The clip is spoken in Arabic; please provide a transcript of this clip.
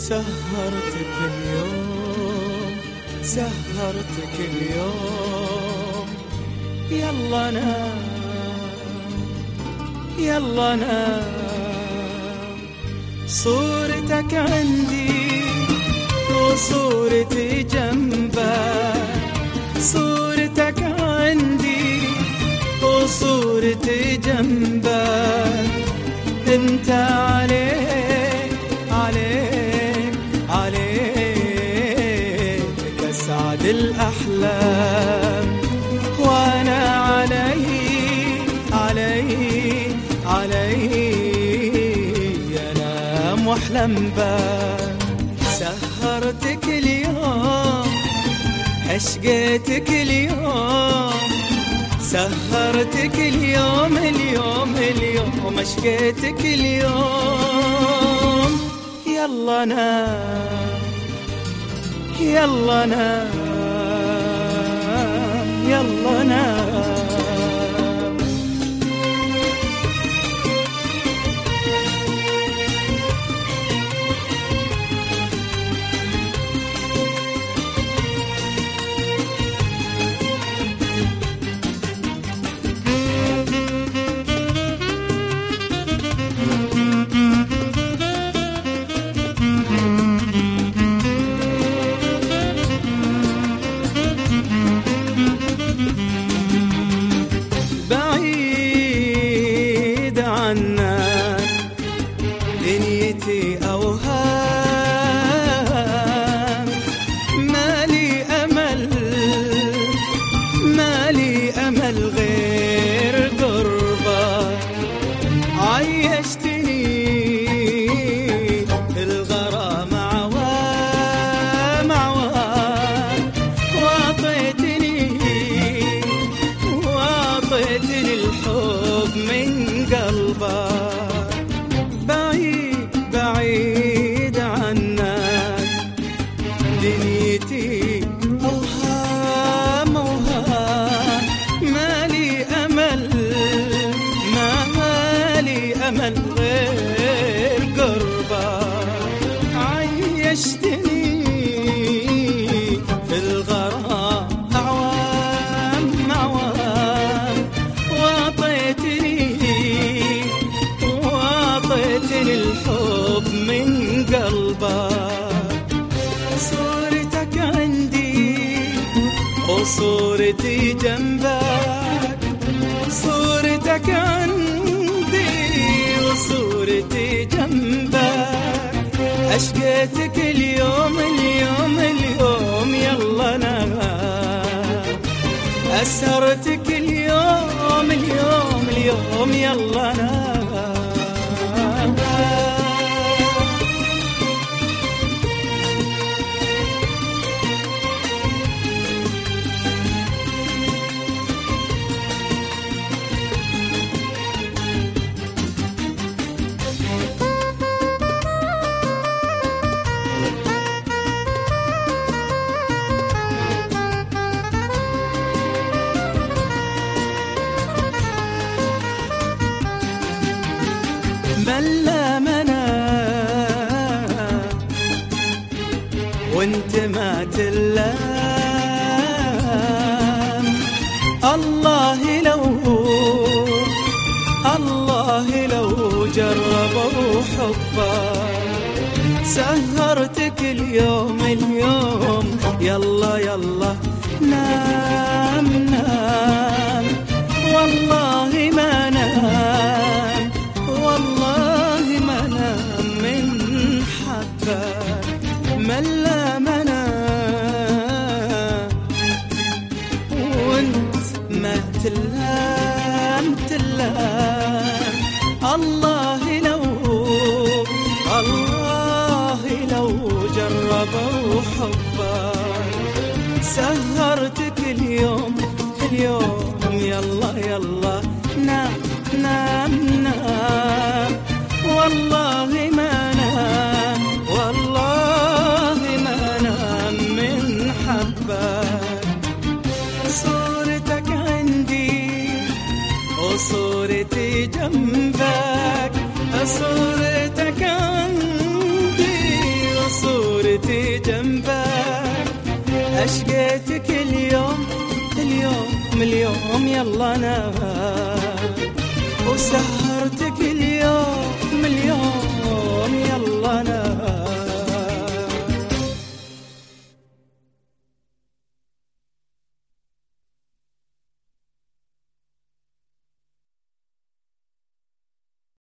سهرتك اليوم، سهرتك اليوم، يلا نام، يلا نام. صورتك عندي وصورتي جنبك، صورتك عندي وصورتي جنبك. انت عليك عليك عليك اسعد الاحلام، وانا علي علي علي انام واحلم بك. سهرتك اليوم، عشقتك اليوم، سهرتك اليوم اليوم اليوم، عشقتك اليوم. يلا نام، يلا نام، يلا نام. بعيد عنك دنيتي أوهام، مالي أمل، مالي أمل غير قربك. عيشتني الغرام عوام عوام، واعطيتني الحب من قلبك. بعيد بعيد عنك دنيتي أوهام أوهام، مالي أمل، مالي أمل غير قربك. عيشتني في الغرام أعوام أعوام، واعطيتني الحب من قلبك. صورتك عندي وصورتي جنبك، صورتك عندي وصورتي جنبك. عشقتك اليوم اليوم اليوم، يلا نام. أسهرتك اليوم اليوم اليوم، يلا نام. بلا منام وانت ما تلام. الله لو جربوا حبك. سهرتك اليوم اليوم، يلا يلا نام نام. والله ما نام، والله ما نام من حبك. ملا منام وانت ما تلام تلام. الله لو جربوا حبك. سهرتك اليوم اليوم، يلا يلا نام نام نام. والله ما نام، والله ما نام من حبك. صورتك عندي وصورتي جنبك، صورتك عندي وصورتي صورتي جنبك. أشقيتك اليوم اليوم اليوم يلا نام، وسهرتك اليوم